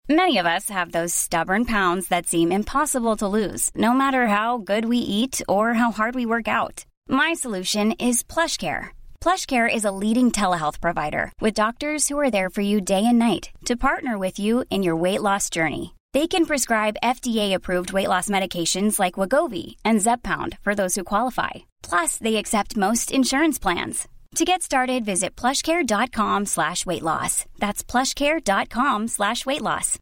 Many of us have those stubborn pounds that seem impossible to lose, no matter how good we eat or how hard we work out. My solution is PlushCare. PlushCare is a leading telehealth provider with doctors who are there for you day and night to partner with you in your weight loss journey. They can prescribe FDA-approved weight loss medications like Wegovy and Zepbound for those who qualify. Plus, they accept most insurance plans. To get started, visit plushcare.com/weightloss. That's plushcare.com/weightloss.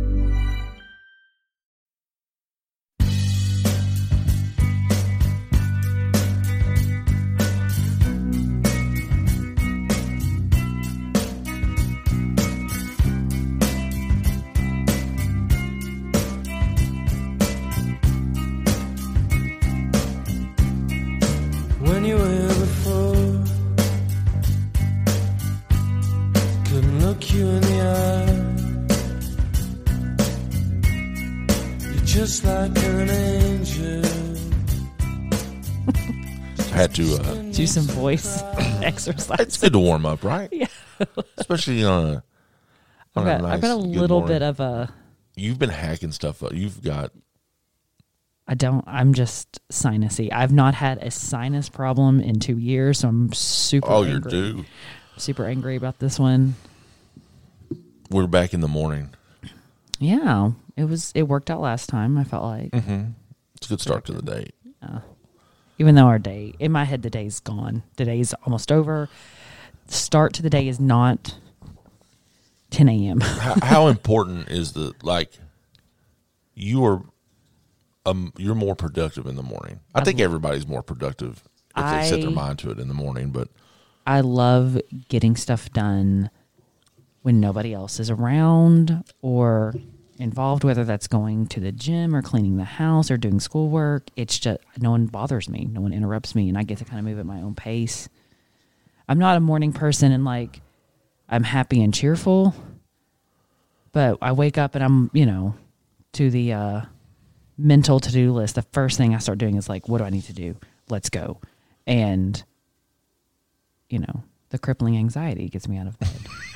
When you were before, couldn't look you in the eye. You're just like an angel. Had to do some voice exercise. It's good to warm up, right? Yeah. Especially on a nice, I've got a little bit of a. You've been hacking stuff up. You've got. I'm just sinusy. I've not had a sinus problem in 2 years, so I'm super angry. You're due. Super angry about this one. We're back in the morning. Yeah, it worked out last time, I felt like. Mm-hmm. It's a good start to the day. Even though in my head, the day's gone. The day's almost over. The start to the day is not 10 a.m. How important is you're more productive in the morning. I think everybody's more productive if they set their mind to it in the morning. But I love getting stuff done when nobody else is around or involved, whether that's going to the gym or cleaning the house or doing schoolwork. It's just no one bothers me. No one interrupts me, and I get to kind of move at my own pace. I'm not a morning person, and I'm happy and cheerful, but I wake up and I'm, to the mental to-do list. The first thing I start doing is what do I need to do? Let's go. And, the crippling anxiety gets me out of bed.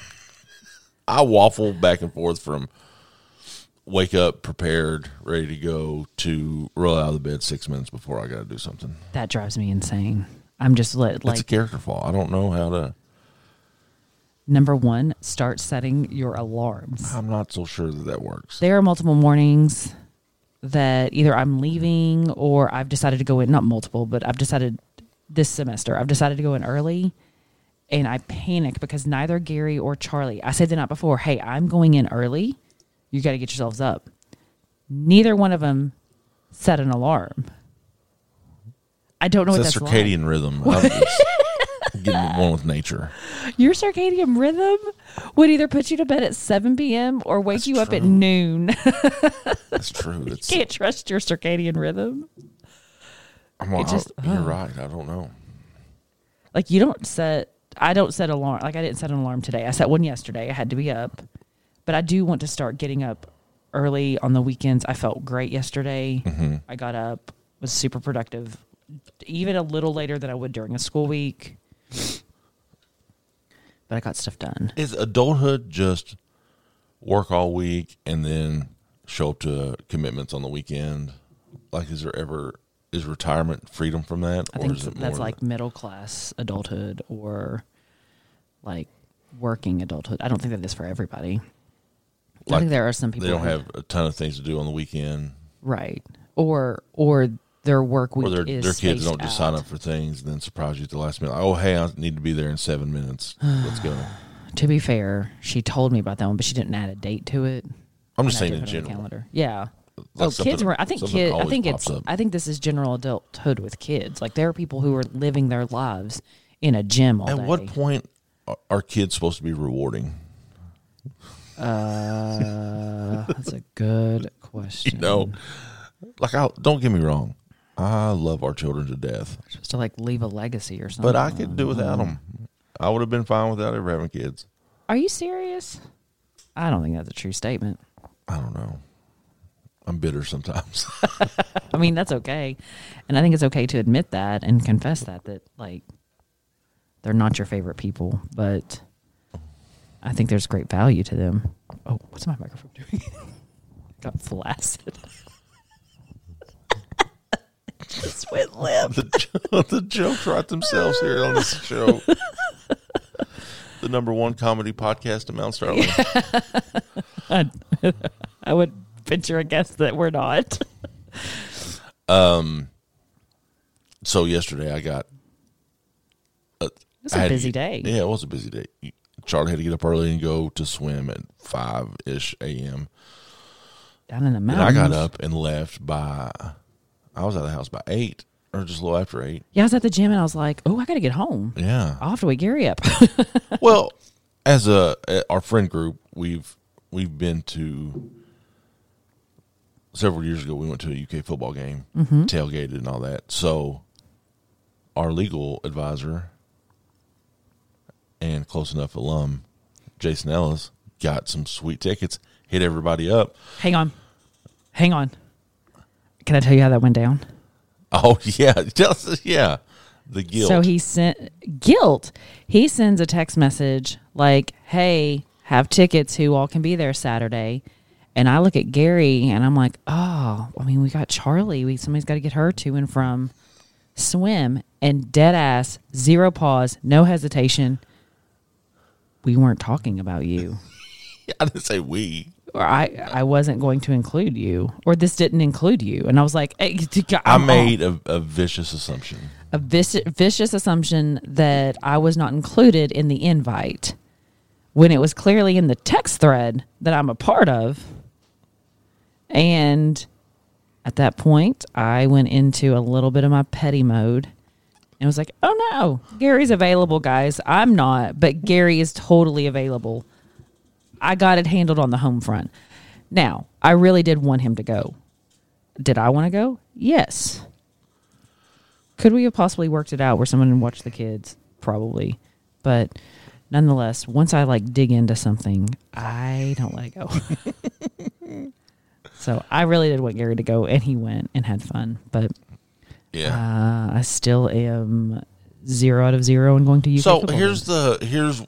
I waffle back and forth from wake up prepared, ready to go, to roll out of the bed 6 minutes before I got to do something. That drives me insane. I'm just it's a character flaw. I don't know how to. Number one, start setting your alarms. I'm not so sure that works. There are multiple mornings that either I'm leaving or I've decided to go in, not multiple, but I've decided this semester, I've decided to go in early, and I panic because neither Gary or Charlie, I said the night before, hey, I'm going in early. You got to get yourselves up. Neither one of them set an alarm. I don't know what that's like. Circadian rhythm. Getting one with nature. Your circadian rhythm would either put you to bed at 7 p.m. or wake you up at noon. That's true. You can't trust your circadian rhythm. You're right. I don't know. I don't set alarm. I didn't set an alarm today. I set one yesterday. I had to be up. But I do want to start getting up early on the weekends. I felt great yesterday. Mm-hmm. I got up, was super productive, even a little later than I would during a school week. But I got stuff done. Is adulthood just work all week and then show up to commitments on the weekend? Is retirement freedom from that? I think that's middle class adulthood or working adulthood. I don't think that is for everybody. I think there are some people they don't have a ton of things to do on the weekend, right? Or their work week or is their kids don't just out. sign up for things and then surprise you at the last minute. Oh, hey, I need to be there in 7 minutes. Let's go. To be fair, she told me about that one, but she didn't add a date to it. I'm just saying in general. Calendar. Yeah. Kids were. I think this is general adulthood with kids. There are people who are living their lives in a gym all day. At what point are kids supposed to be rewarding? That's a good question. Don't get me wrong. I love our children to death. Supposed to leave a legacy or something. But I could do without them. I would have been fine without ever having kids. Are you serious? I don't think that's a true statement. I don't know. I'm bitter sometimes. I mean, that's okay. And I think it's okay to admit that and confess that they're not your favorite people. But I think there's great value to them. Oh, what's my microphone doing? Got flaccid. Just went limp. The jokes write themselves here on this show. The number one comedy podcast in Mount Sterling. I would venture a guess that we're not. So yesterday I got. It was a busy day. Yeah, it was a busy day. Charlie had to get up early and go to swim at 5-ish a.m. Down in the And mountains. I got up and left by. I was out of the house by 8 or just a little after 8. Yeah, I was at the gym and I was like, oh, I got to get home. Yeah. I'll have to wake Gary up. Well, as our friend group, we've been to several years ago. We went to a UK football game, tailgated and all that. So our legal advisor and close enough alum, Jason Ellis, got some sweet tickets. Hit everybody up. Hang on. Can I tell you how that went down? Oh yeah, yeah. The guilt. So he sends a text message like, hey, have tickets, who all can be there Saturday. And I look at Gary and I'm like, oh, I mean, we got Charlie. Somebody's got to get her to and from swim. And dead ass, zero pause, no hesitation. We weren't talking about you. I didn't say we. Or I wasn't going to include you. Or this didn't include you. And I was like, hey, I made a vicious assumption. A vicious assumption that I was not included in the invite when it was clearly in the text thread that I'm a part of. And at that point, I went into a little bit of my petty mode and was like, oh no, Gary's available, guys. I'm not, but Gary is totally available. I got it handled on the home front. Now, I really did want him to go. Did I want to go? Yes. Could we have possibly worked it out where someone would watch the kids? Probably. But nonetheless, once I dig into something, I don't let it go. So I really did want Gary to go, and he went and had fun. But yeah, I still am 0 out of 0 and going to UK So football here's games.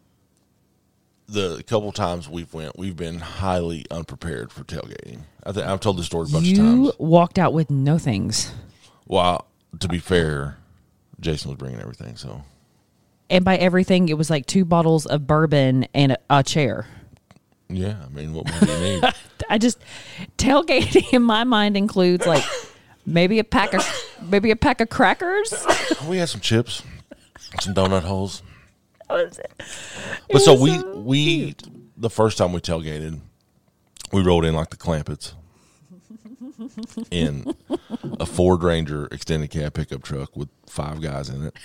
the couple times we've been highly unprepared for tailgating. I've told this story a bunch of times. You walked out with no things. Well, to be fair, Jason was bringing everything. So, And by everything, it was like 2 bottles of bourbon and a chair. yeah, I mean, what more do you need? Tailgating in my mind includes maybe a pack of crackers. We had some chips, some donut holes. That was it. But so we the first time we tailgated, we rolled in like the Clampetts in a Ford Ranger extended cab pickup truck with 5 guys in it.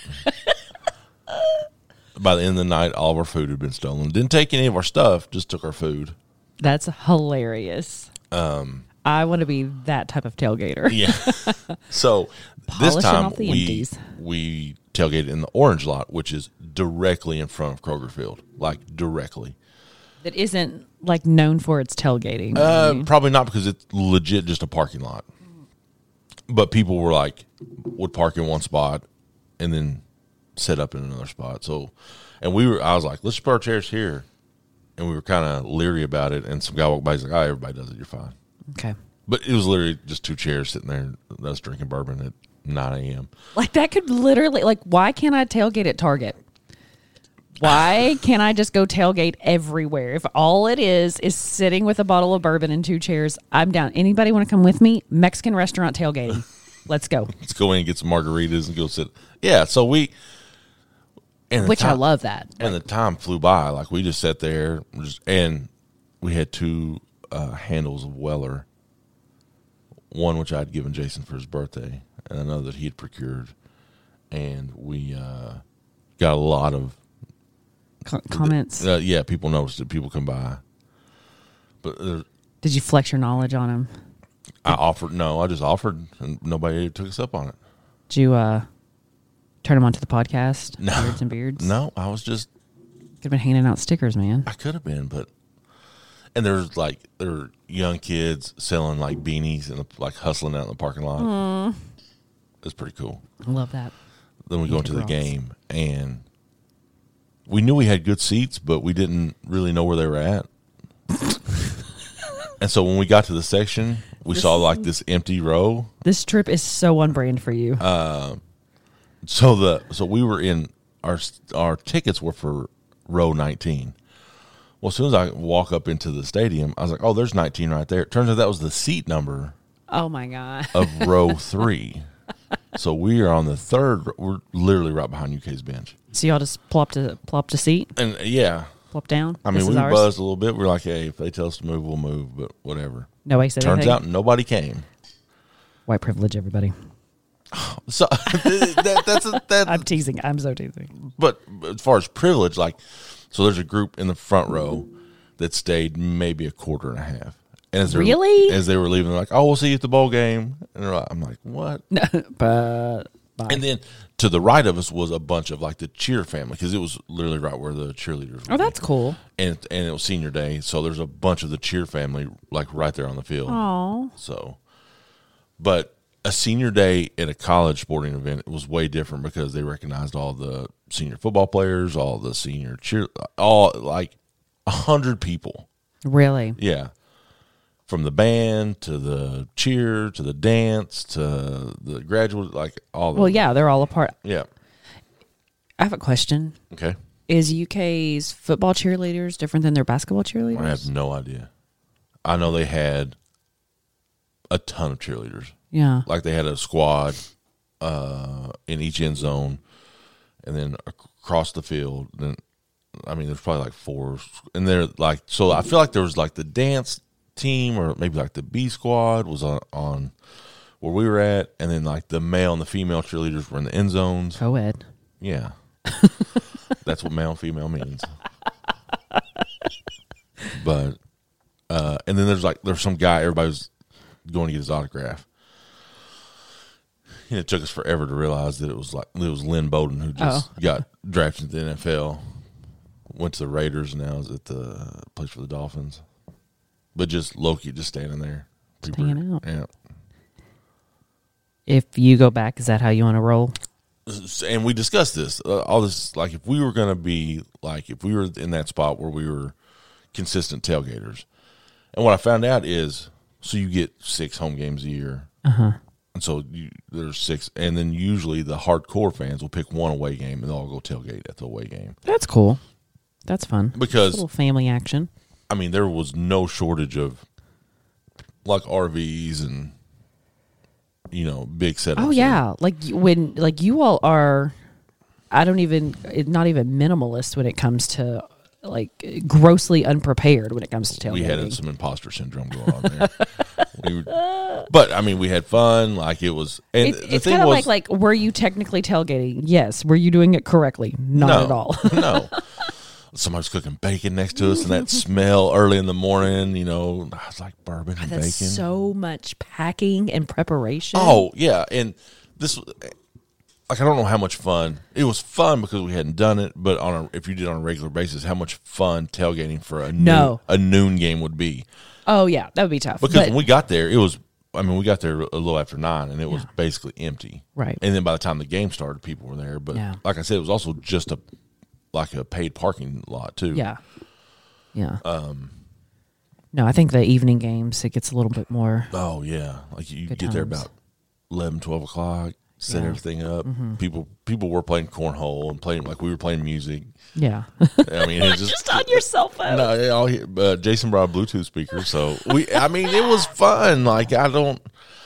By the end of the night, all of our food had been stolen. Didn't take any of our stuff, just took our food. That's hilarious. I want to be that type of tailgater. Yeah. So this Polishing time off the empties. we tailgated in the orange lot, which is directly in front of Kroger Field, directly. That isn't known for its tailgating. Probably not, because it's legit just a parking lot. But people would park in one spot and then set up in another spot. So, I was like, let's put our chairs here. And we were kind of leery about it. And some guy walked by, he's like, oh, everybody does it, you're fine. Okay. But it was literally just 2 chairs sitting there, us drinking bourbon at 9 a.m. That could literally, why can't I tailgate at Target? Why can't I just go tailgate everywhere? If all it is sitting with a bottle of bourbon and 2 chairs, I'm down. Anybody want to come with me? Mexican restaurant tailgating. Let's go. Let's go in and get some margaritas and go sit. Yeah, so we... I love that. And the time flew by. We just sat there, and we had 2 handles of Weller. One which I had given Jason for his birthday, and another that he had procured. And we got a lot of comments. Yeah, people noticed it. People come by. But did you flex your knowledge on him? I just offered, and nobody took us up on it. Did you turn him onto the podcast? No. Beards and Beards? No, I was just... Could have been handing out stickers, man. I could have been, but... And there are young kids selling beanies and hustling out in the parking lot. It's pretty cool. I love that. Then we go into the girls. game, and we knew we had good seats, but we didn't really know where they were at. And so when we got to the section, we saw like this empty row. This trip is so on brand for you. So we were in our tickets were for row 19. Well, as soon as I walk up into the stadium, I was like, "Oh, there's 19 right there." It turns out that was the seat number Oh my God. of row 3. So we are on the third. We're literally right behind UK's bench. So y'all just plopped a seat, And yeah, plop down. I mean, This we is ours? buzzed a little bit. We're like, "Hey, if they tell us to move, we'll move." But whatever. Nobody said Turns anything. out nobody came. White privilege, everybody. So that's I'm teasing. I'm so teasing. But as far as privilege, like, so there's a group in the front row that stayed maybe a quarter and a half. And as Really? as they were leaving, they're like, "Oh, we'll see you at the bowl game." And they're like, I'm like, "What?" But bye. And then to the right of us was a bunch of like the cheer family, because it was literally right where the cheerleaders were. Oh, that's cool. And it was senior day, so there's a bunch of the cheer family like right there on the field. Oh, So, but a senior day at a college sporting event was way different because they recognized all the senior football players, all the senior cheer, all like 100 people. really? Yeah. From the band to the cheer to the dance to the graduate, like all of Well, them. yeah, they're all a part. Yeah. I have a question. Okay. Is UK's football cheerleaders different than their basketball cheerleaders? I have no idea. I know they had a ton of cheerleaders. Yeah. Like they had a squad in each end zone, and then across the field. Then, I mean, there's probably like 4, and they're like. So I feel like there was like the dance team, or maybe like the B squad was on where we were at, and then like the male and the female cheerleaders were in the end zones. Co-ed. Yeah, that's what male and female means. But and then there's some guy, everybody was going to get his autograph. And it took us forever to realize that it was Lynn Bowden who just got drafted to the NFL, went to the Raiders, and now is at the plays for the Dolphins. But just Loki just standing there, hanging out. Yeah. If you go back, is that how you want to roll? And we discussed this, all this, like if we were going to be like, if we were in that spot where we were consistent tailgaters. And what I found out is, so you get 6 home games a year. Uh-huh. And so there's 6, and then usually the hardcore fans will pick one away game and they'll all go tailgate at the away game. That's cool. That's fun. Because, a little family action. I mean, there was no shortage of like RVs and, big setups. Oh yeah, like when you all are, not even minimalist when it comes to like grossly unprepared when it comes to tailgating. We had some imposter syndrome going on there. But I mean, we had fun. Like it was, and It's kind of like, were you technically tailgating? Yes. Were you doing it correctly? Not at all. No. Somebody's cooking bacon next to us, and that smell early in the morning, I was like bourbon and That's bacon. so much packing and preparation. Oh yeah, and this, like, I don't know how much fun it was. Fun because we hadn't done it, but if you did it on a regular basis, how much fun tailgating for a noon game would be. Oh yeah, that would be tough. Because when we got there, it was. I mean, we got there a little after 9, and it was basically empty. Right. And then by the time the game started, people were there. But like I said, it was also just a paid parking lot too. Yeah. Yeah. No, I think the evening games, it gets a little bit more. Oh yeah, like you Good get there times. about 11, 12 o'clock. Set Yeah. everything up. People were playing cornhole and playing like we were playing music. Yeah. I mean, it's just on your cell phone. No, Jason brought a Bluetooth speaker, so it was fun. Like I don't.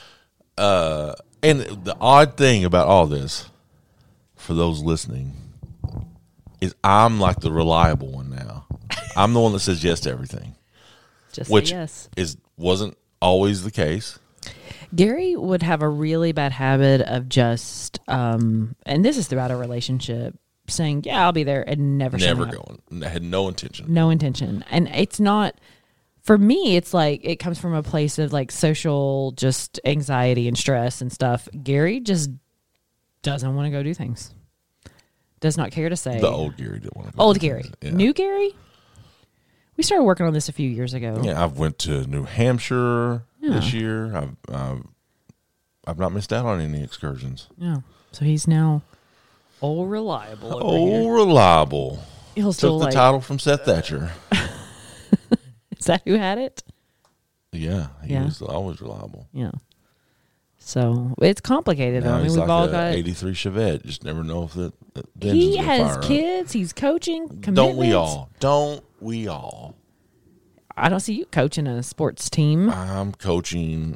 And the odd thing about all this, for those listening, is I'm like the reliable one now. I'm the one that says yes to everything, Just which say yes. wasn't always the case. Gary would have a really bad habit of just, and this is throughout a relationship, saying, yeah, I'll be there, and never showing up. Going. I had no intention. No intention. And it's not, for me, it's like, it comes from a place of like social, just anxiety and stress and stuff. Gary just doesn't want to go do things. Does not care to say. The old Gary didn't want to go. Old do Gary. things. Yeah. New Gary? We started working on this a few years ago. Yeah, I've went to New Hampshire this year. I've not missed out on any excursions. Yeah. So he's now old reliable over here. Oh, reliable. he'll still Took the like. title from Seth Thatcher. Is that who had it? Yeah, he Yeah. was always reliable. Yeah. So it's complicated. Now though. I mean, he's we've like all a got. 83 Chevette. Just never know if the engine's He gonna has fire up. kids. He's coaching. Commitments. Don't we all? Don't we all? I don't see you coaching a sports team. I'm coaching.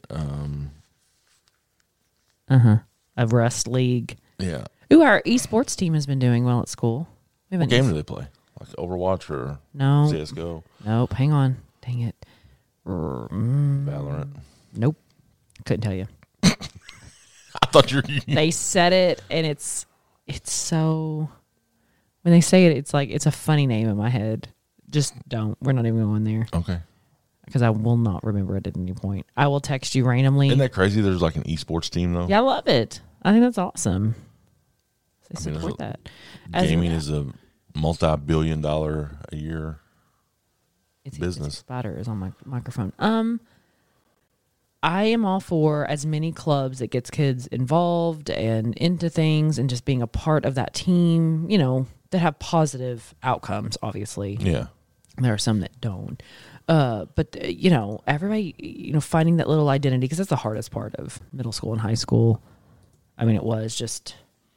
A Rust League. Yeah. Ooh, our esports team has been doing well at school. We What haven't game do they play? Like Overwatch or No. CS:GO? Nope. Hang on. Dang it. Valorant. Nope. Couldn't tell you. I thought you were. They said it, and it's so. When they say it, it's like it's a funny name in my head. Just don't. We're not even going there Okay. because I will not remember it at any point. I will text you randomly. Isn't that crazy? There's like an esports team though. Yeah, I love it. I think that's awesome. They I mean, support there's that. As- Gaming is a multi-billion-dollar a year. It's business. Spider is on my microphone. I am all for as many clubs that gets kids involved and into things and just being a part of that team, you know, that have positive outcomes, obviously. Yeah. There are some that don't. But you know, everybody, you know, finding that little identity, because that's the hardest part of middle school and high school. I mean, it was just,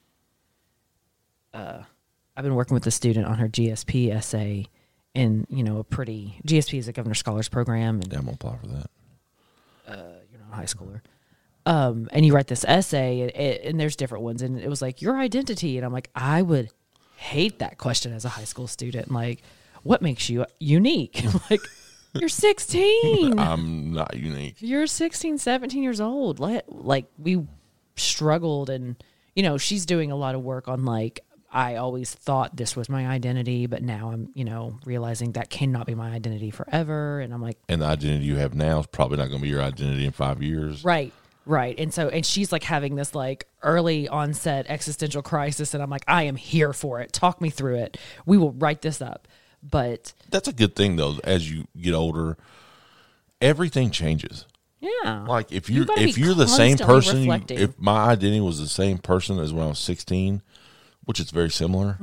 I've been working with a student on her GSP essay, and, you know, GSP is a Governor Scholars Program, and Yeah, I'm gonna apply for that. you're not a high schooler. And you write this essay, and there's different ones, and it was like, your identity. And I'm like, I would hate that question as a high school student. Like, what makes you unique? Like, you're 16. I'm not unique. You're 16, 17 years old. Like, we struggled, and, you know, she's doing a lot of work on, like, I always thought this was my identity, but now I'm, you know, realizing that cannot be my identity forever. And I'm like, And the identity you have now is probably not going to be your identity in 5 years. right. And she's like having this like early onset existential crisis. And I'm like, I am here for it. Talk me through it. We will write this up. But That's a good thing though. As you get older, everything changes. yeah, Like if You you're gotta be if you're the same constantly person, reflecting. if my identity was the same person as when I was 16, which is very similar,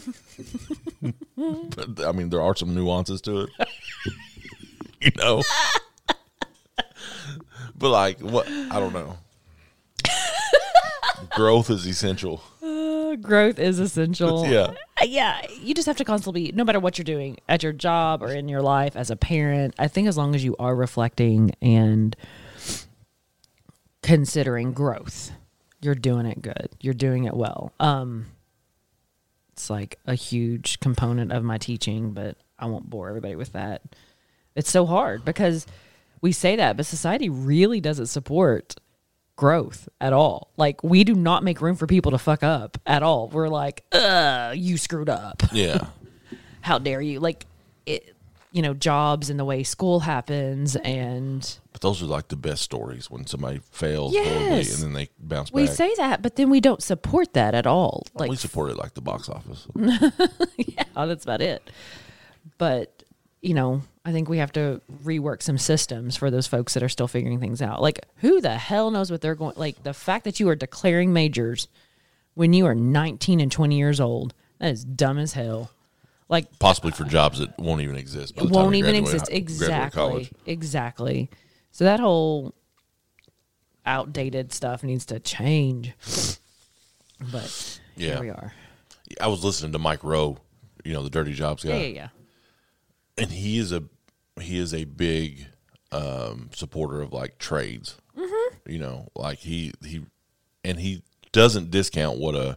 but I mean there are some nuances to it, you know. But like what I don't know. Growth is essential. growth is essential. Yeah. Yeah, you just have to constantly, no matter what you're doing at your job or in your life as a parent, I think as long as you are reflecting and considering growth, you're doing it good. You're doing it well. It's like a huge component of my teaching, but I won't bore everybody with that. It's so hard because we say that, but society really doesn't support growth at all. Like, we do not make room for people to fuck up at all. We're like, you screwed up. Yeah. How dare you? Like, it, you know, jobs and the way school happens, and But those are like the best stories when somebody fails Yes. horribly and then they bounce back. we say that, but then we don't support that at all. Like, we support it like the box office. yeah, that's about it. But, you know, I think we have to rework some systems for those folks that are still figuring things out. Like, who the hell knows what they're going, like, the fact that you are declaring majors when you are 19 and 20 years old, that is dumb as hell. Like, Possibly for jobs that won't even exist. By it the time won't you even graduate exist. graduate college. Exactly. So that whole outdated stuff needs to change. But Yeah. here we are. I was listening to Mike Rowe, you know, the Dirty Jobs guy. Yeah. And he is a big supporter of like trades. Mm-hmm. You know, like he doesn't discount what a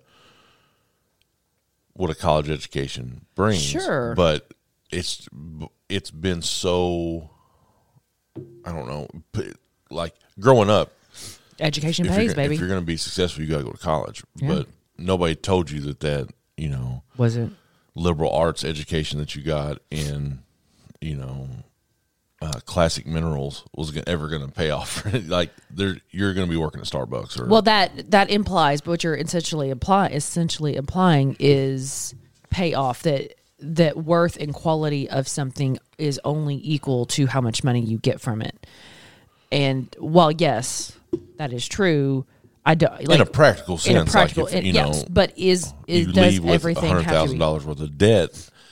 college education brings. Sure. But it's been so, I don't know, like growing up, Education if pays, you're, baby. if you're going to be successful, you got to go to college. Yeah. But nobody told you that, you know, Was-it? liberal arts education that you got in, you know, classic minerals was ever going to pay off. Like you're going to be working at Starbucks or Well, that implies, but what you're essentially implying is payoff, that worth and quality of something is only equal to how much money you get from it. And while yes, that is true, I don't like in a practical sense. in a practical, like if, you yes, know, but is you does leave with everything have to be? $100,000 worth of debt,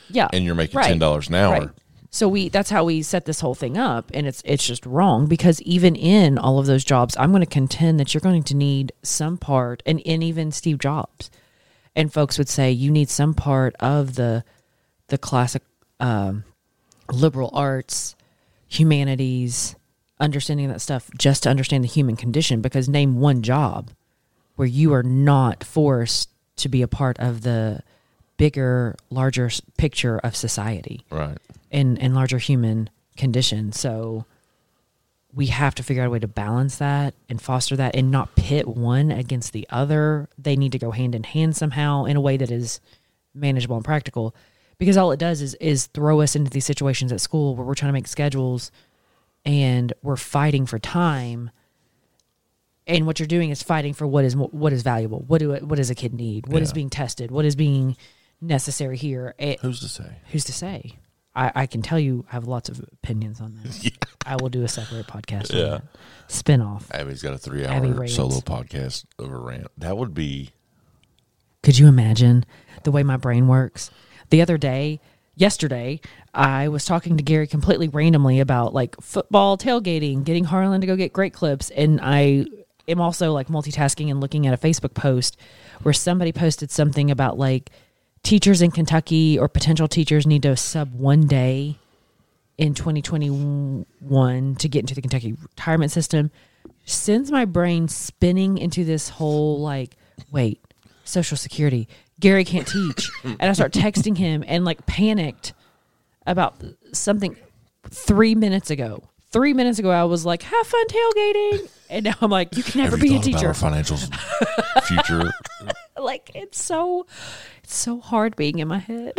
Yeah. and you're making Right. $10 an hour. Right. So that's how we set this whole thing up, and it's just wrong, because even in all of those jobs, I'm going to contend that you're going to need some part, and even Steve Jobs and folks would say you need some part of the classic liberal arts, humanities, understanding that stuff just to understand the human condition, because name one job where you are not forced to be a part of the bigger, larger picture of society. Right. And larger human condition. So we have to figure out a way to balance that and foster that and not pit one against the other. They need to go hand in hand somehow in a way that is manageable and practical, because all it does is throw us into these situations at school where we're trying to make schedules and we're fighting for time. And what you're doing is fighting for what is valuable. What does a kid need? What is being tested? What is being necessary here? Who's to say? Who's to say? I can tell you I have lots of opinions on that. Yeah. I will do a separate podcast. Yeah. On that. Spin-off. Abby's got a Abby 3-hour rants. solo podcast of a rant. That would be... Could you imagine the way my brain works? Yesterday, I was talking to Gary completely randomly about like football tailgating, getting Harlan to go get Great Clips, and I am also like multitasking and looking at a Facebook post where somebody posted something about like teachers in Kentucky or potential teachers need to sub 1 day in 2021 to get into the Kentucky retirement system. Sends my brain spinning into this whole like, wait, Social Security, Gary can't teach. And I start texting him and like panicked about something 3 minutes ago. 3 minutes ago, I was like, have fun tailgating. And now I'm like, you can never be a teacher. About our financial future. Like, it's so hard being in my head.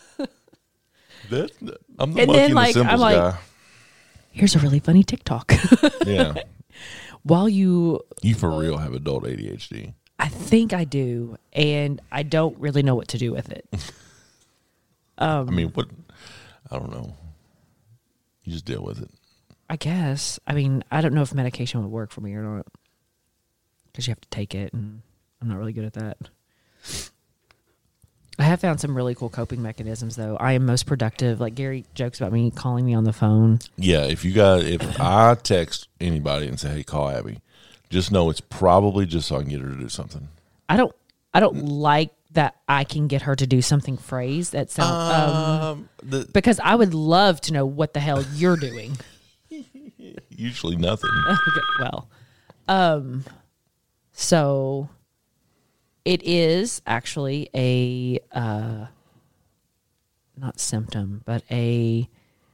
I'm the And monkey then, in the like, symbols I'm like- guy. Here's a really funny TikTok. Yeah. While you For real have adult ADHD. I think I do, and I don't really know what to do with it. I mean, what? I don't know. You just deal with it. I guess. I mean, I don't know if medication would work for me or not, because you have to take it, and I'm not really good at that. I have found some really cool coping mechanisms, though. I am most productive. Like Gary jokes about me calling me on the phone. Yeah, if I text anybody and say, "Hey, call Abby," just know it's probably just so I can get her to do something. I don't like that I can get her to do something phrased that sounds because I would love to know what the hell you're doing. Usually nothing. Okay, well, so it is actually a not symptom, but a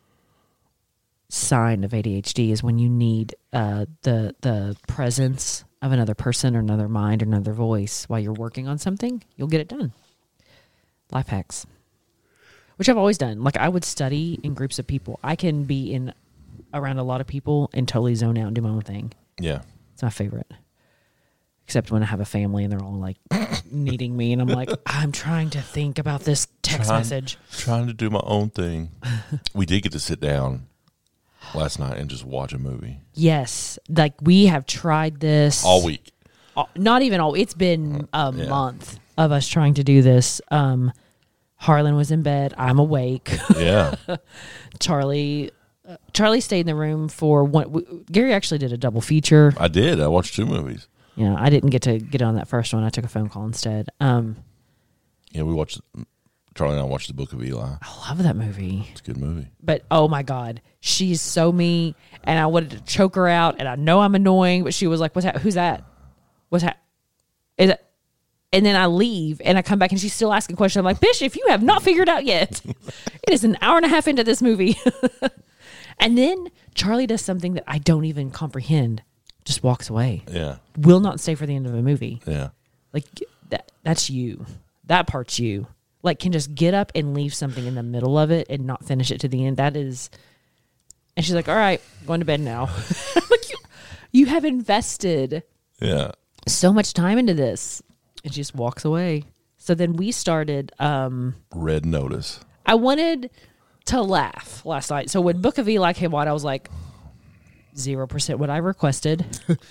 sign of ADHD is when you need the presence of another person or another mind or another voice while you're working on something. You'll get it done. Life hacks, which I've always done. Like I would study in groups of people. I can be in around a lot of people and totally zone out and do my own thing. Yeah. It's my favorite. Except when I have a family and they're all like needing me and I'm like, I'm trying to think about this text message. Trying to do my own thing. We did get to sit down last night and just watch a movie. Yes. Like we have tried this. All week. Not even all. It's been a month of us trying to do this. Harlan was in bed. I'm awake. Yeah. Charlie stayed in the room for one. Gary actually did a double feature. I did. I watched 2 movies. Yeah, I didn't get to get on that first one. I took a phone call instead. Yeah, we watched. Charlie and I watched The Book of Eli. I love that movie. It's a good movie. But oh my God, she's so me, and I wanted to choke her out, and I know I'm annoying, but she was like, "What's that? Who's that? What's that? Is it?" And then I leave, and I come back, and she's still asking questions. I'm like, "Bitch, if you have not figured out yet, it is an hour and a half into this movie." And then Charlie does something that I don't even comprehend. Just walks away. Yeah. Will not stay for the end of a movie. Yeah. Like that's you. That part's you. Like can just get up and leave something in the middle of it and not finish it to the end. That is. And she's like, "All right, going to bed now." I'm like, you have invested Yeah. so much time into this, and she just walks away. So then we started. Red Notice. I wanted to laugh last night. So when Book of Eli came on, I was like, 0% what I requested.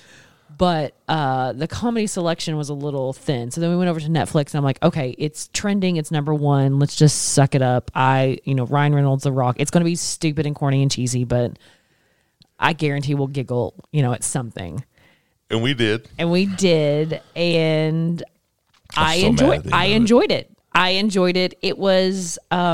But the comedy selection was a little thin. So then we went over to Netflix, and I'm like, okay, it's trending. It's number one. Let's just suck it up. Ryan Reynolds, The Rock. It's going to be stupid and corny and cheesy, but I guarantee we'll giggle, at something. And we did. And I so enjoyed mad I enjoyed it. I enjoyed it. It was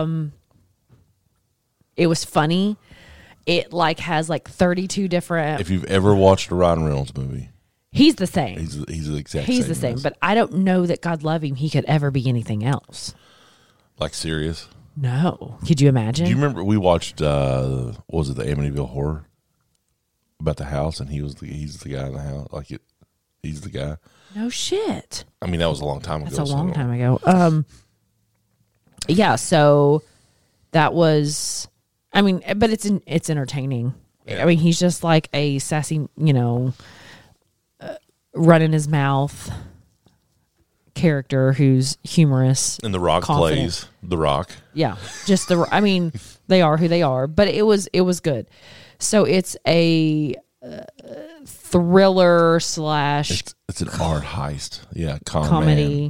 funny. It has 32 different. If you've ever watched a Ryan Reynolds movie, he's the same. he's the exact He's same. the same, as- but I don't know that God love him. He could ever be anything else. like serious. No, could you imagine? Do you remember we watched? What was it, the Amityville Horror? About the house, and he's the guy in the house. He's the guy. No shit. I mean, that was a long time ago. That's a long time ago. Yeah. So that was. I mean, but it's entertaining. Yeah. I mean, he's just like a sassy, running his mouth character who's humorous. And The Rock confident. plays The Rock. Yeah, just I mean, they are who they are, but it was good. So it's a thriller / It's an art heist. Yeah, comedy.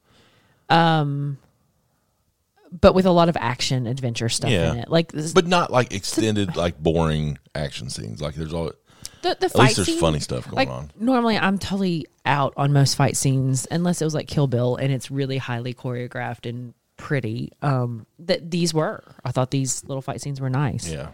But with a lot of action adventure stuff in it. But not extended, boring action scenes. There's all. The At fight least there's scene, funny stuff going on. Normally, I'm totally out on most fight scenes unless it was like Kill Bill and it's really highly choreographed and pretty. These were. I thought these little fight scenes were nice. Yeah.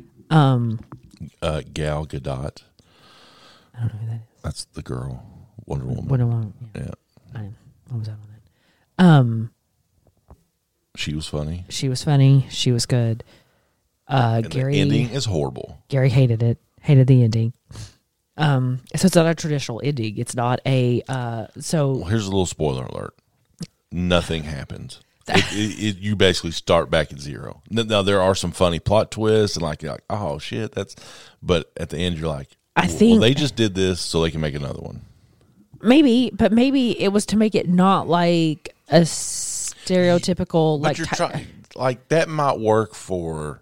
Gal Gadot. I don't know who that is. That's the girl. Wonder Woman. Wonder Woman. Yeah. Yeah. I was out on that. She was funny. She was funny. She was good. And Gary. the ending is horrible. Gary hated it. Hated the ending. So it's not a traditional ending. It's not a. Well, here's a little spoiler alert. Nothing happens. You basically start back at zero. Now there are some funny plot twists and you're like, oh shit, but at the end you're like, I think they just did this so they can make another one. Maybe it was to make it not like a stereotypical But you're trying that might work for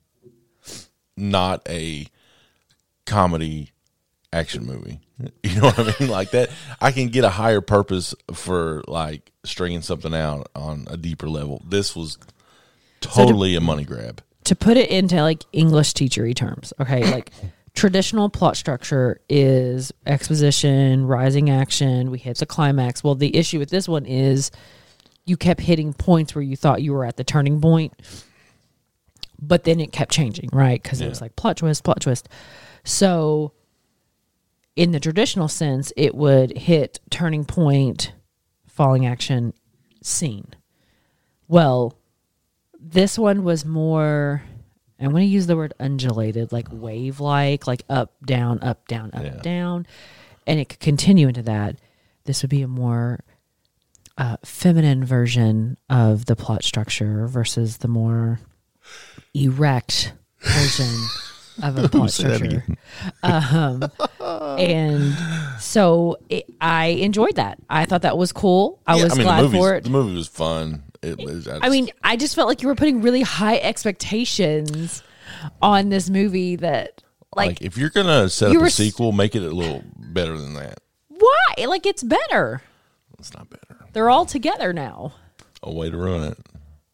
not a comedy action movie. You know what I mean? That I can get a higher purpose for stringing something out on a deeper level. This was totally a money grab. To put it into English teachery terms, okay, traditional plot structure is exposition, rising action, we hit the climax. Well, the issue with this one is you kept hitting points where you thought you were at the turning point, but then it kept changing, right? Because it was plot twist. So in the traditional sense, it would hit turning point, falling action, scene. Well, this one was more, I'm going to use the word undulated, wave-like, up, down, up, down, up, down. And it could continue into that. This would be a more feminine version of the plot structure versus the more erect version of a plot structure. And so I enjoyed that. I thought that was cool. I was glad for it. The movie was fun. I just felt like you were putting really high expectations on this movie that if you're going to set up a sequel, make it a little better than that. Why? It's better. It's not better. They're all together now. A way to ruin it.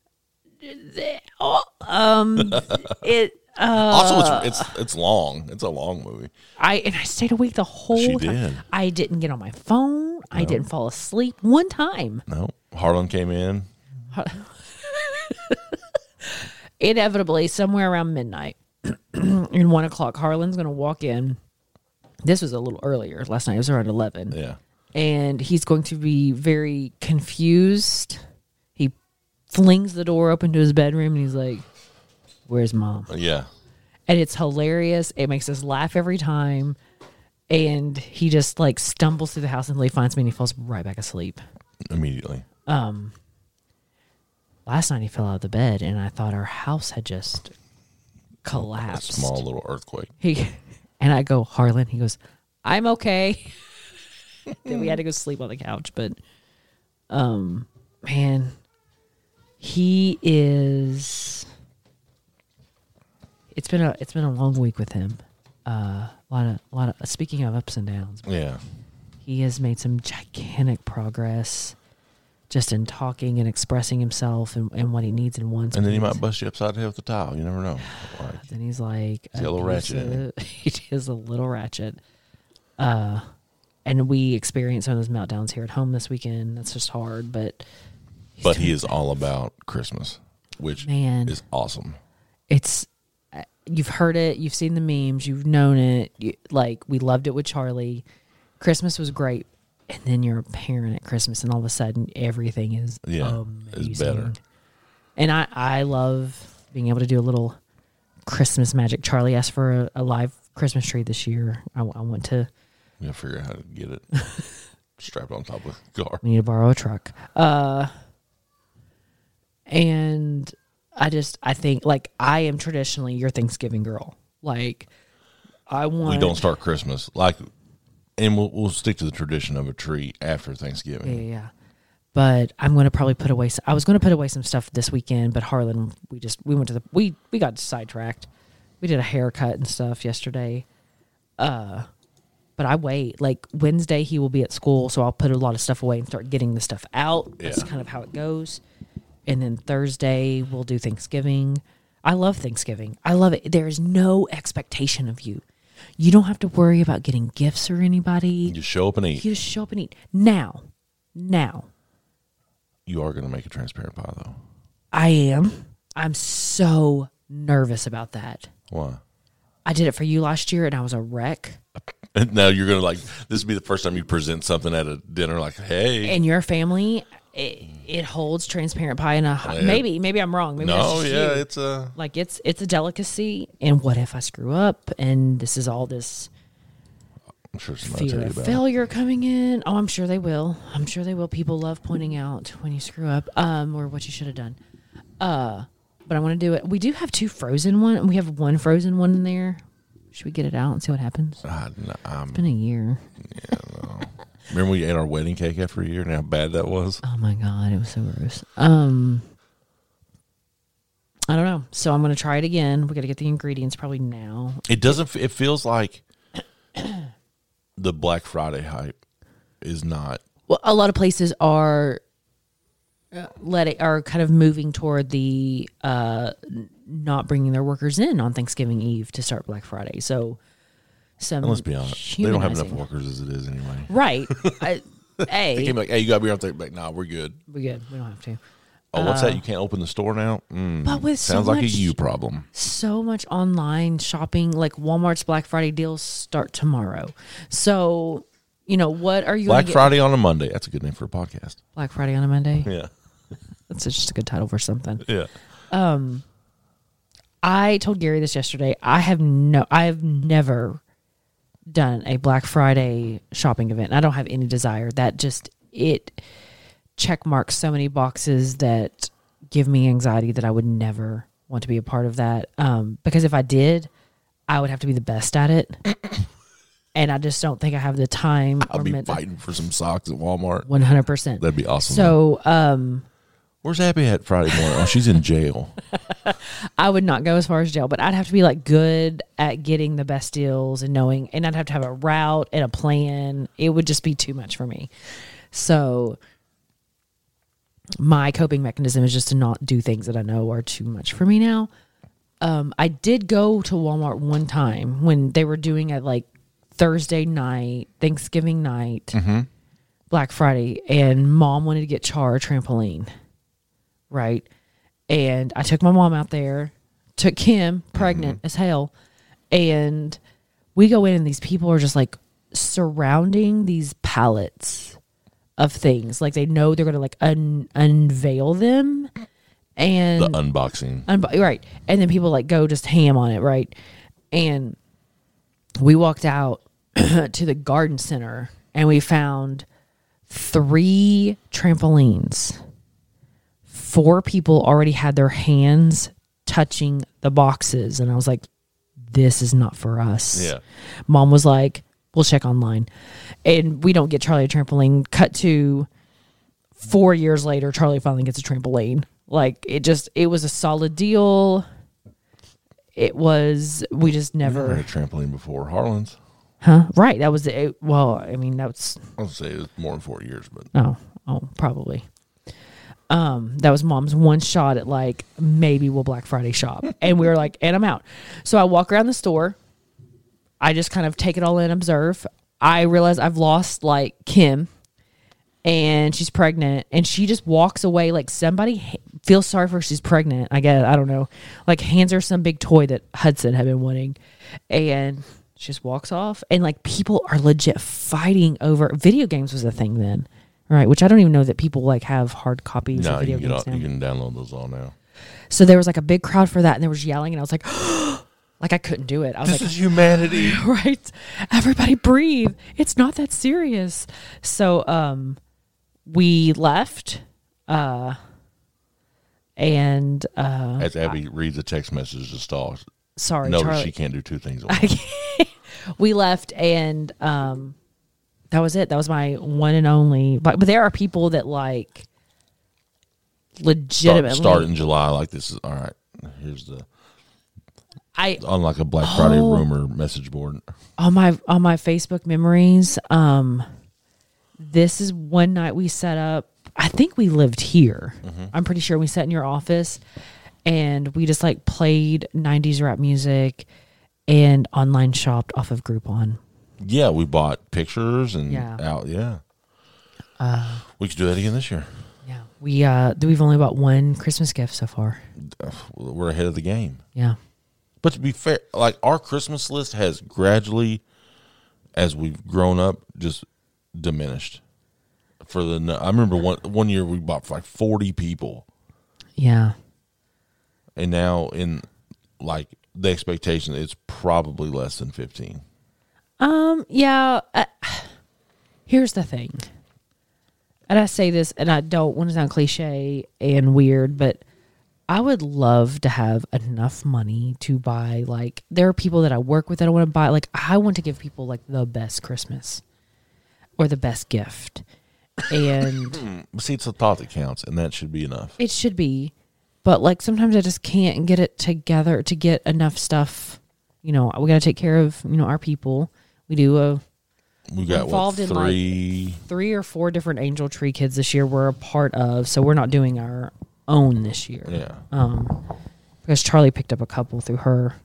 Also, it's long. It's a long movie. I stayed awake the whole She time. did. I didn't get on my phone. I didn't fall asleep one time. No. Harlan came in. Inevitably, somewhere around midnight, in 1 o'clock, Harlan's going to walk in. This was a little earlier. Last night it was around 11. Yeah. And he's going to be very confused. He flings the door open to his bedroom and he's like, "Where's Mom?" Yeah. And it's hilarious. It makes us laugh every time. And he just stumbles through the house until he finds me and he falls right back asleep. Immediately. Last night he fell out of the bed and I thought our house had just collapsed. A small little earthquake. And I go, "Harlan," he goes, "I'm okay." Then we had to go sleep on the couch, but man, he is. It's been a long week with him. A lot of. Speaking of ups and downs, Yeah. he has made some gigantic progress, just in talking and expressing himself and what he needs and wants. And then he might bust you upside the head with the tile. You never know. Like, Then he's like, He's got a little ratchet in abusive. He is a little ratchet. And we experienced some of those meltdowns here at home this weekend. That's just hard, but he is all about Christmas, which Man. is awesome. it's you've heard it, you've seen the memes, you've known it. Like, we loved it with Charlie. Christmas was great, and then you're a parent at Christmas, and all of a sudden everything is amazing. It's better. And I love being able to do a little Christmas magic. Charlie asked for a live Christmas tree this year. I want to. We gotta figure out how to get it strapped on top of the car. We need to borrow a truck. And I think, like, I am traditionally your Thanksgiving girl. Like, We don't start Christmas and we'll stick to the tradition of a tree after Thanksgiving. Yeah. But I'm going to probably put away. I was going to put away some stuff this weekend, but Harlan, we went to we got sidetracked. We did a haircut and stuff yesterday. But I wait. Like, Wednesday he will be at school, so I'll put a lot of stuff away and start getting the stuff out. That's Yeah. kind of how it goes. And then Thursday we'll do Thanksgiving. I love Thanksgiving. I love it. There is no expectation of you. You don't have to worry about getting gifts or anybody. You just show up and eat. You just show up and eat. Now. You are going to make a transparent pie, though. I am. I'm so nervous about that. Why? I did it for you last year, and I was a wreck. And now you're going to this will be the first time you present something at a dinner like, hey. And your family, it holds transparent pie in a maybe I'm wrong. Maybe that's just you. It's a like it's a delicacy. And what if I screw up? And this is all this I'm sure somebody fear tell you of about failure coming in. Oh, I'm sure they will. People love pointing out when you screw up, or what you should have done. But I want to do it. We do have two frozen one. We have one frozen one in there. Should we get it out and see what happens? It's been a year. Yeah, no. Remember we ate our wedding cake after a year and how bad that was? Oh my God, it was so gross. I don't know. So I'm going to try it again. We got to get the ingredients probably now. It feels like the Black Friday hype is not. Well, a lot of places are kind of moving toward the not bringing their workers in on Thanksgiving Eve to start Black Friday. So And let's be honest, they don't have enough workers as it is anyway. Right. They came like, hey, you got to be on there. Like, nah, we're good. We're good. We don't have to. Oh, what's that? You can't open the store now? But with Sounds so like much, a you problem. So much online shopping, like Walmart's Black Friday deals start tomorrow. So, what are you Black gonna get? Friday on a Monday. That's a good name for a podcast. Black Friday on a Monday? Yeah. That's just a good title for something. Yeah. I told Gary this yesterday. I have never done a Black Friday shopping event. I don't have any desire. That just, it check marks so many boxes that give me anxiety that I would never want to be a part of that. Because if I did, I would have to be the best at it. And I just don't think I have the time. I'll be fighting for some socks at Walmart. 100%. That'd be awesome. So, where's Abby at Friday morning? Oh, she's in jail. I would not go as far as jail, but I'd have to be like good at getting the best deals and knowing, and I'd have to have a route and a plan. It would just be too much for me. So my coping mechanism is just to not do things that I know are too much for me now. I did go to Walmart one time when they were doing it like Thursday night, Thanksgiving night, Black Friday, and Mom wanted to get Char a trampoline. Right. And I took my mom out there, took Kim, pregnant as hell, and we go in and these people are just like surrounding these pallets of things. Like they know they're going to like unveil them. And The unboxing. Right. And then people like go just ham on it. Right. And we walked out to the garden center and we found 3 trampolines. 4 people already had their hands touching the boxes. And I was like, this is not for us. Yeah. Mom was like, we'll check online. And we don't get Charlie a trampoline. Cut to 4 years later, Charlie finally gets a trampoline. Like it was a solid deal. it was, we just Never never, had a trampoline before. Harlan's. huh? Right. That was it. Well, I mean, that's, I would say it was more than 4 years, but oh, probably. That was Mom's one shot at like, maybe we'll Black Friday shop. And we were like, and I'm out. So I walk around the store. I just kind of take it all in, observe. I realize I've lost like Kim, and she's pregnant, and she just walks away like somebody feels sorry for her. She's pregnant, I guess. I don't know. Like hands her some big toy that Hudson had been wanting, and she just walks off. And like people are legit fighting over video games was a thing then, right? Which I don't even know that people like have hard copies no, of video you games now. you can download those all now. So there was like a big crowd for that, and there was yelling, and I was like, like I couldn't do it. I was This like, is humanity. right? Everybody breathe. It's not that serious. So we left and As Abby reads a text message to Stahl, sorry, notice Charlie. she can't do two things at once. We left and that was it. That was my one and only. But there are people that like legitimately Start in July like this is all right. Here's the I on like a Black Friday rumor message board. on my Facebook memories. This is one night we set up. I think we lived here. I'm pretty sure we sat in your office, and we just like played 90s rap music and online shopped off of Groupon. Yeah, we bought pictures and Yeah. out. Yeah, we could do that again this year. Yeah, we've only bought one Christmas gift so far. We're ahead of the game. Yeah. But to be fair, like our Christmas list has gradually, as we've grown up, just diminished. I remember one year we bought for like 40 people, Yeah. and now in like the expectation it's probably less than 15. Yeah. Here's the thing. And I say this, and I don't want to sound cliche and weird, but I would love to have enough money to buy, like, there are people that I work with that I want to buy. Like, I want to give people, like, the best Christmas or the best gift. And See, it's the thought that counts, and that should be enough. it should be. But, like, sometimes I just can't get it together to get enough stuff. You know, we got to take care of, you know, our people. We do We got involved in, three. 3 or 4 different Angel Tree kids this year we're a part of, so we're not doing our own this year. Yeah. Because Charlie picked up a couple through her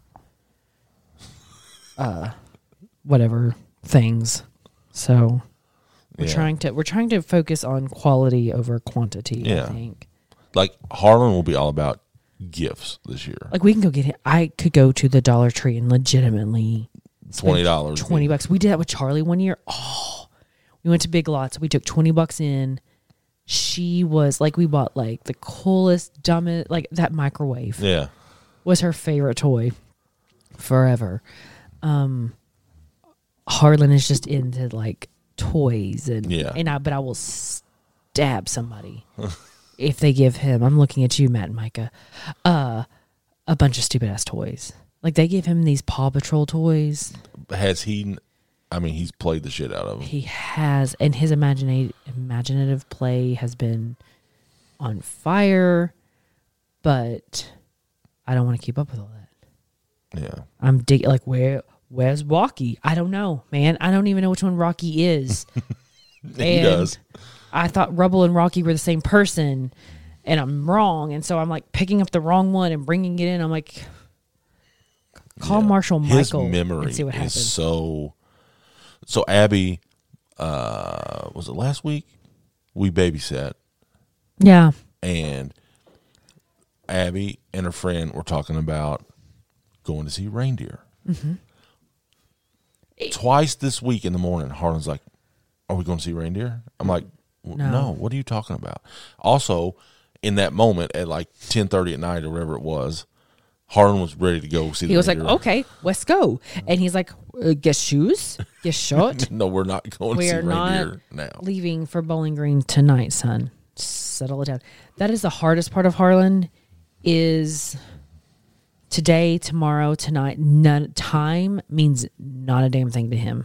whatever things. So we're trying to focus on quality over quantity, Yeah. I think. Like Harlan will be all about gifts this year. Like we can go get it. I could go to the Dollar Tree and legitimately spend $20. $20. We did that with Charlie one year. Oh, we went to Big Lots. We took $20 in. She was like, we bought like the coolest, dumbest, like that microwave Yeah. was her favorite toy forever. Harlan is just into like toys and Yeah. but I will stab somebody if they give him. I'm looking at you, Matt and Micah. A bunch of stupid ass toys. Like they give him these Paw Patrol toys. Has he? I mean, he's played the shit out of them. He has, and his imaginative play has been on fire. But I don't want to keep up with all that. Yeah. I'm digging like where's Rocky? I don't know, man. I don't even know which one Rocky is. He does. I thought Rubble and Rocky were the same person, and I'm wrong. And so I'm like picking up the wrong one and bringing it in. I'm like, call Marshall Michael. His memory and see what happens. is so. So Abby, was it last week? We babysat, Yeah. and Abby and her friend were talking about going to see reindeer. Mm-hmm. Twice this week in the morning, Harlan's like, "Are we going to see reindeer?" I'm like, "No. What are you talking about?" Also, in that moment at like 10:30 at night or whatever it was, Harlan was ready to go see. He was like, "Okay, let's go," and he's like, "Get shoes, get shot." "No, we're not going to We see are reindeer not now." leaving for Bowling Green tonight, son. Settle it down. That is the hardest part of Harlan. Is today, tomorrow, tonight. None time means not a damn thing to him.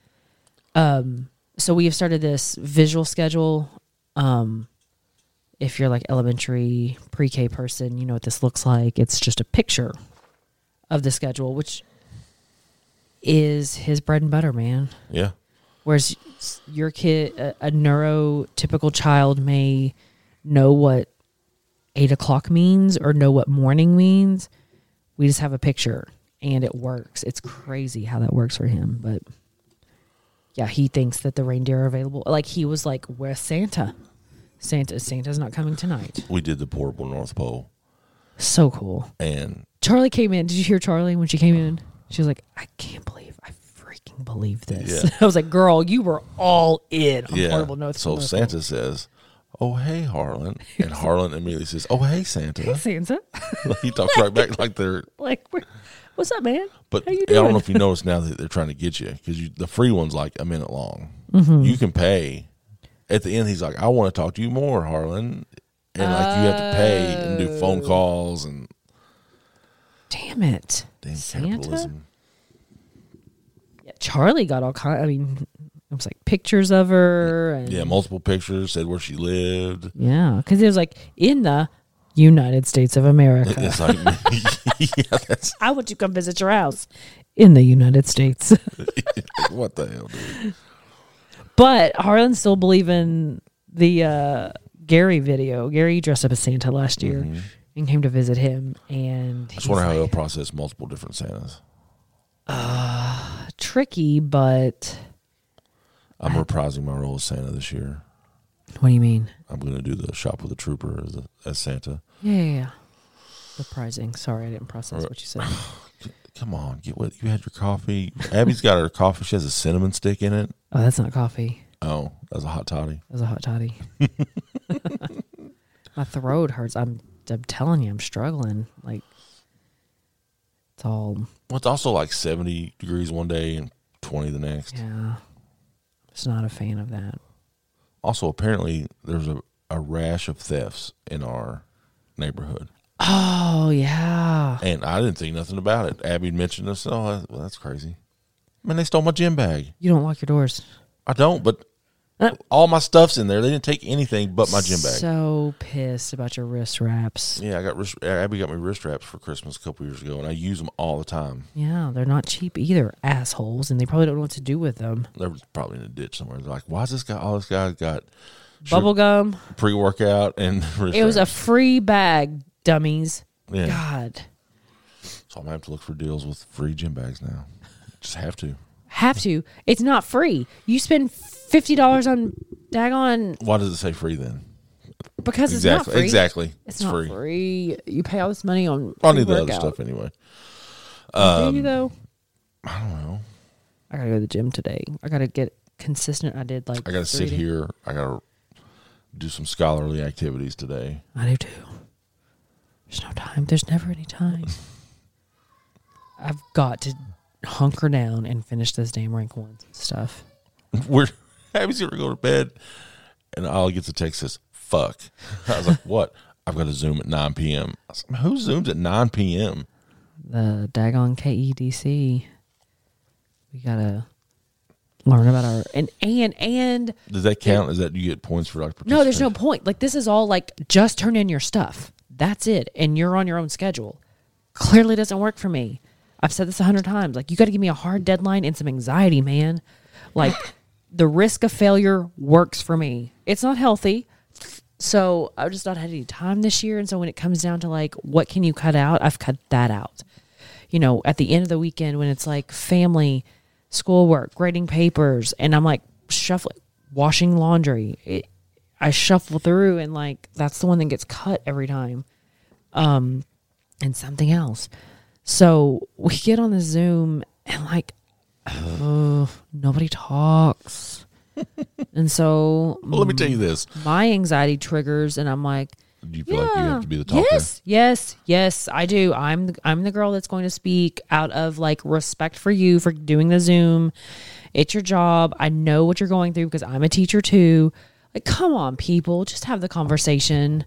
So we have started this visual schedule. If you're like elementary, pre-K person, you know what this looks like. It's just a picture of the schedule, which is his bread and butter, man. Yeah. Whereas your kid, a neurotypical child, may know what 8 o'clock means or know what morning means. We just have a picture and it works. It's crazy how that works for him. But yeah, he thinks that the reindeer are available. Like he was like, where's Santa? Santa's not coming tonight. We did the portable North Pole. So cool. And Charlie came in. Did you hear Charlie when she came in? She was like, I freaking believe this. Yeah. I was like, girl, you were all in on yeah. portable North So Pole. Santa says, oh, hey, Harlan. And Harlan immediately says, oh, hey, Santa. Hey, Santa. He talks right back like they're. Like, what's up, man? But How you I doing? don't know if you notice now that they're trying to get you because the free one's like a minute long. Mm-hmm. You can pay. At the end, he's like, I want to talk to you more, Harlan. And like you have to pay and do phone calls and. Damn it. Damn Santa? capitalism. Yeah, Charlie got all kind. I mean, it was like pictures of her. And Yeah, multiple pictures, said where she lived. yeah, because it was like in the United States of America. It's like, yeah, that's I want you to come visit your house in the United States. what the hell, dude. But Harlan's still believing the Gary video. Gary dressed up as Santa last year and came to visit him. And I just wonder how they'll process multiple different Santas. tricky, but I'm reprising my role as Santa this year. what do you mean? I'm going to do the shop with a trooper as Santa. Yeah. Surprising. Sorry, I didn't process what you said. Come on, get what you had your coffee. Abby's got her coffee. She has a cinnamon stick in it. Oh, that's not coffee. Oh, that was a hot toddy. That was a hot toddy. My throat hurts. I'm telling you, I'm struggling. Like, it's all, Well, it's also like 70 degrees one day and 20 the next. yeah. Just not a fan of that. Also, apparently, there's a rash of thefts in our neighborhood. Oh, yeah. And I didn't think nothing about it. Abby mentioned this. Oh, well, that's crazy. Man, they stole my gym bag. You don't lock your doors. I don't, but all my stuff's in there. They didn't take anything but my gym bag. So pissed about your wrist wraps. Yeah, Abby got me wrist wraps for Christmas a couple years ago, and I use them all the time. Yeah, they're not cheap either, assholes, and they probably don't know what to do with them. They're probably in a ditch somewhere. They're like, why is this guy? All this guy's got Bubble gum. pre-workout and wrist It was a wraps. free bag, dummies. Yeah. God. So I'm gonna have to look for deals with free gym bags now. Just have to. Have to. It's not free. You spend $50 on daggone Why does it say free then? because it's not free. Exactly. It's not free. You pay all this money on I'll need the other pre-workout. stuff anyway. Do you though? I don't know. I gotta go to the gym today. I gotta get consistent. I did like I gotta 3 sit days. here. I gotta do some scholarly activities today. I do too. There's no time. There's never any time. I've got to hunker down and finish this damn rank ones and stuff. Abby's gonna go to bed, and all gets a text says "fuck." I was like, "What?" I've got to Zoom at 9 p.m. I was like, who zooms at 9 p.m.? The daggone KEDC. We gotta learn about our and Does that count? Is that you get points for like? no, there's no participation? point. Like this is all like just turn in your stuff. That's it, and you're on your own schedule. Clearly doesn't work for me. I've said this 100 times. Like you got to give me a hard deadline and some anxiety, man. Like the risk of failure works for me. It's not healthy. So I've just not had any time this year. And so when it comes down to like, what can you cut out? I've cut that out. You know, at the end of the weekend when it's like family, schoolwork, grading papers, and I'm like shuffling, washing laundry. I shuffle through and like, that's the one that gets cut every time. And something else. So we get on the Zoom and like, nobody talks. And so Well, let me tell you this: my anxiety triggers and I'm like, do you feel like you have to be the talker? Yes, I do. I'm the girl that's going to speak out of like respect for you for doing the Zoom. It's your job. I know what you're going through because I'm a teacher too. Like, come on, people, just have the conversation.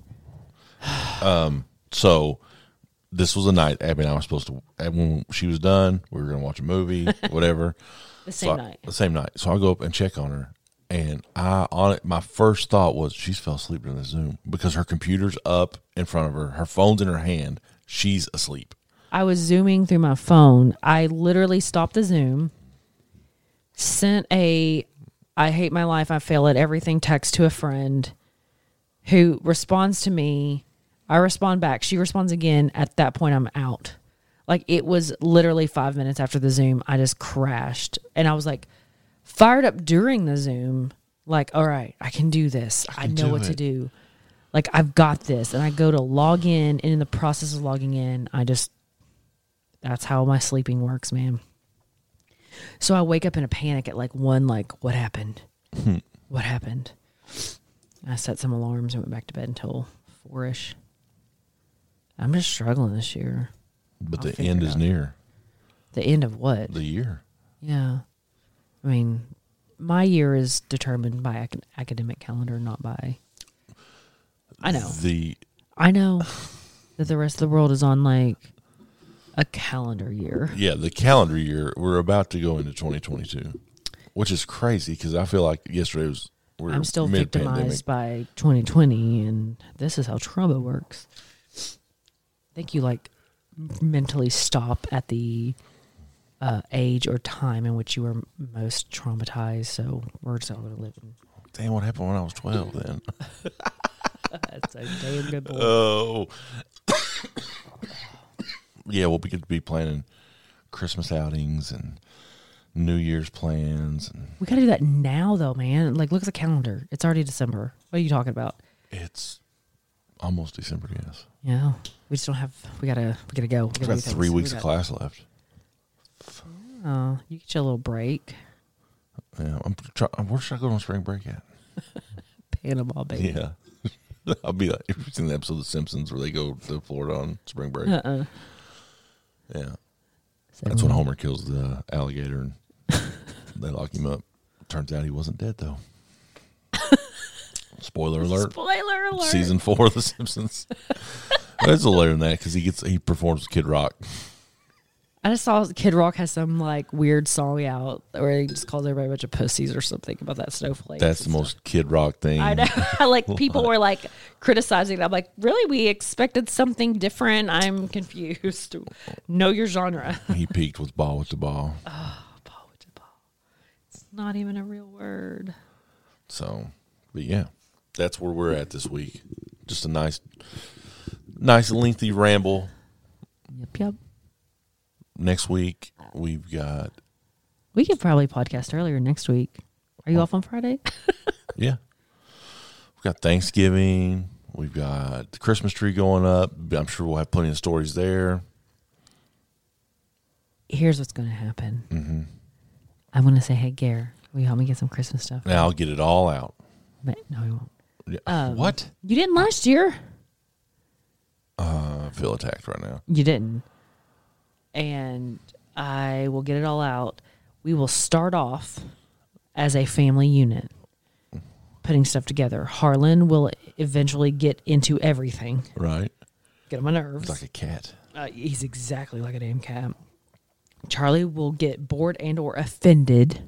So this was a night Abby and I were supposed to. When she was done, we were going to watch a movie, whatever. The same night. The same night. So I go up and check on her, and my first thought was she's fell asleep in the Zoom because her computer's up in front of her, her phone's in her hand, she's asleep. I was Zooming through my phone. I literally stopped the Zoom, sent a I hate my life, I fail at everything text to a friend who responds to me. I respond back. She responds again. At that point, I'm out. Like, it was literally 5 minutes after the Zoom. I just crashed. And I was like, fired up during the Zoom. Like, all right, I can do this. I know what to do. Like, I've got this. And I go to log in. And in the process of logging in, that's how my sleeping works, man. So I wake up in a panic at like 1, like, what happened? What happened? I set some alarms and went back to bed until 4-ish. I'm just struggling this year. But the end is near. The end of what? The year. Yeah. I mean, my year is determined by academic calendar, not by... I know. I know that the rest of the world is on like a calendar year. Yeah, the calendar year. We're about to go into 2022, which is crazy because I feel like yesterday was... I'm still victimized by 2020, and this is how trauma works. I think you like mentally stop at the age or time in which you were most traumatized. So we're just all going to live in. Damn, what happened when I was 12 then? That's a damn good boy. Oh. Yeah, we'll be planning Christmas outings and New Year's plans. And we got to do that now, though, man. Like, look at the calendar. It's already December. What are you talking about? It's almost December, yes. Yeah. We just don't have... We gotta go. We've got 3 weeks of class left. Oh, you get your little break. Yeah, where should I go on spring break at? Panama, baby. Yeah. I'll be like, you've seen the episode of The Simpsons where they go to Florida on spring break? Yeah. That's when Homer kills the alligator and they lock him up. Turns out he wasn't dead, though. Spoiler alert. Spoiler alert. Season 4 of The Simpsons. It's a little later than that because he performs with Kid Rock. I just saw Kid Rock has some like weird song out where he just calls everybody a bunch of pussies or something about that snowflake. That's the most Kid Rock thing. I know. Like, people were like criticizing it. I'm like, really? We expected something different? I'm confused. Know your genre. He peaked with Ball with the Ball. Oh, Ball with the Ball. It's not even a real word. So, but yeah, that's where we're at this week. Just a nice lengthy ramble. Yep. Next week, we've got... We could probably podcast earlier next week. Are you off on Friday? Yeah. We've got Thanksgiving. We've got the Christmas tree going up. I'm sure we'll have plenty of stories there. Here's what's going to happen. Mm-hmm. I'm going to say, hey, Gare, will you help me get some Christmas stuff? Now I'll get it all out. But, no, we won't. Yeah. What? You didn't last year. I feel attacked right now. You didn't. And I will get it all out. We will start off as a family unit, putting stuff together. Harlan will eventually get into everything. Right. Get on my nerves. He's like a cat. He's exactly like a damn cat. Charlie will get bored and or offended.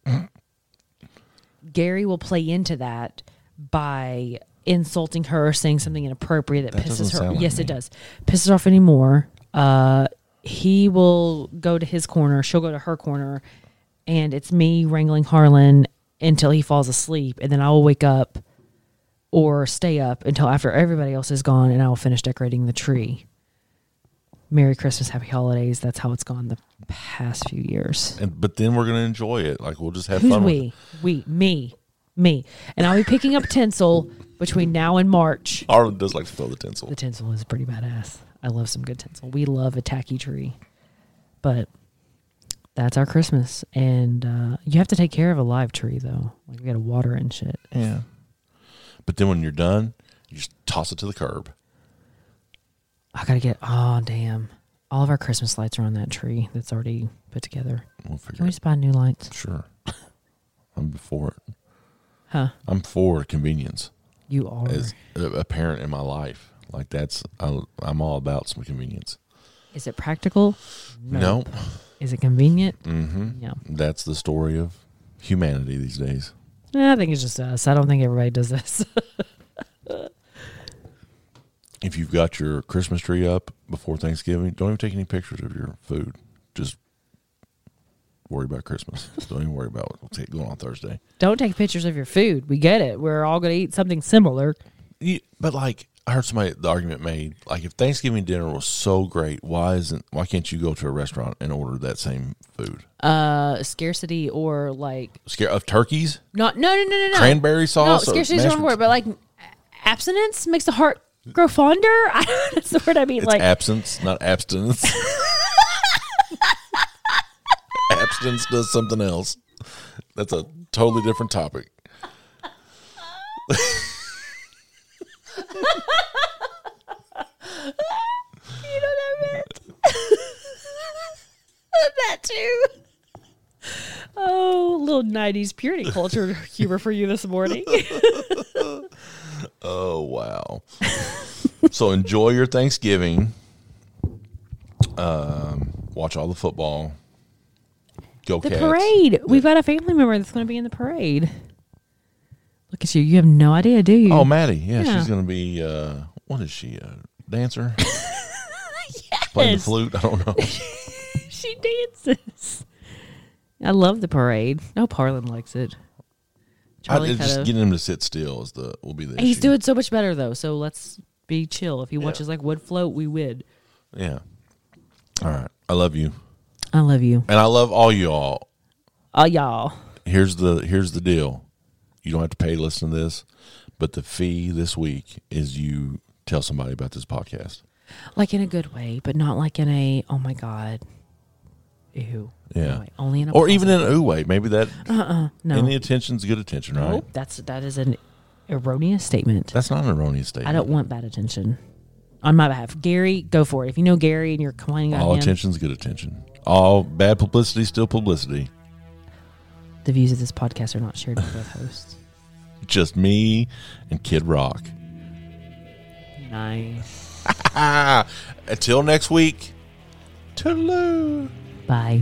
Gary will play into that by insulting her or saying something inappropriate that pisses her. Like yes, me. It does. Pisses her off anymore. He will go to his corner. She'll go to her corner. And it's me wrangling Harlan until he falls asleep. And then I will wake up or stay up until after everybody else is gone. And I will finish decorating the tree. Merry Christmas, Happy Holidays. That's how it's gone the past few years. But then we're going to enjoy it. Like, we'll just have Who's fun we? with it. Me. And I'll be picking up tinsel between now and March. Harlan does like to throw the tinsel. The tinsel is pretty badass. I love some good tinsel. We love a tacky tree. But that's our Christmas. And you have to take care of a live tree, though. Like, we got to water and shit. Yeah. But then when you're done, you just toss it to the curb. I got to get... Oh, damn. All of our Christmas lights are on that tree that's already put together. We'll figure Can we it. just buy new lights? Sure. I'm for it. Huh? I'm for convenience. You are. As a parent in my life, like I'm all about some convenience. Is it practical? No. Is it convenient? Mm-hmm. No. That's the story of humanity these days. I think it's just us. I don't think everybody does this. if you've got your Christmas tree up before Thanksgiving, don't even take any pictures of your food. Just worry about Christmas. Don't even worry about what's going on Thursday. Don't take pictures of your food. We get it. We're all going to eat something similar. Yeah, but like I heard the argument made, like if Thanksgiving dinner was so great, why can't you go to a restaurant and order that same food? Scarcity or like Of turkeys? No. Cranberry sauce? No, scarcity is the wrong word, but like abstinence makes the heart grow fonder. That's the word I mean. It's like absence, not abstinence. Abstinence does something else. That's a totally different topic. You know what I meant? That too. Oh, little 90s purity culture humor for you this morning. Oh, wow. So enjoy your Thanksgiving. Watch all the football. Go The Cats. parade. We've got a family member that's going to be in the parade. Look at you. You have no idea, do you? Oh, Maddie. Yeah, Yeah. she's going to be, what is she, a dancer? Playing the flute? I don't know. She dances. I love the parade. Oh, Parlin likes it. Charlie Just getting him to sit still will be the He's issue. doing so much better, though, so let's be chill. If he watches like Wood Float, we win. Yeah. All right. I love you. I love you. And I love all y'all. Y'all. Here's the deal. You don't have to pay to listen to this, but the fee this week is you tell somebody about this podcast. Like in a good way, but not like in a, oh my God, ew. Yeah. No way. Only in a Or positive. even in an ooh way. Maybe that No. any attention's good attention, right? Nope. That is an erroneous statement. That's not an erroneous statement. I don't want bad attention. On my behalf. Gary, go for it. If you know Gary and you're complaining about All him, attention's good attention. All bad publicity still publicity. the views of this podcast are not shared by both hosts. Just me and Kid Rock. Nice. Until next week. Toodaloo. Bye.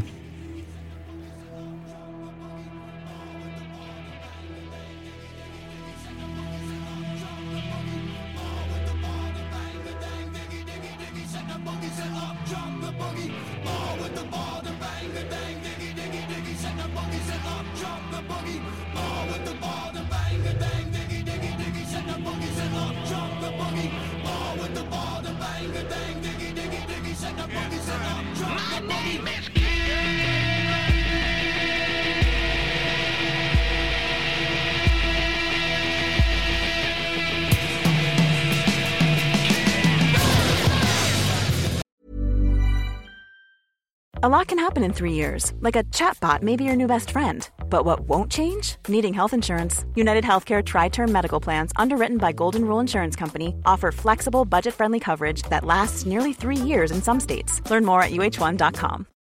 A lot can happen in 3 years, like a chatbot may be your new best friend. But what won't change? Needing health insurance. United Healthcare Tri-Term Medical Plans, underwritten by Golden Rule Insurance Company, offer flexible, budget-friendly coverage that lasts nearly 3 years in some states. Learn more at uh1.com.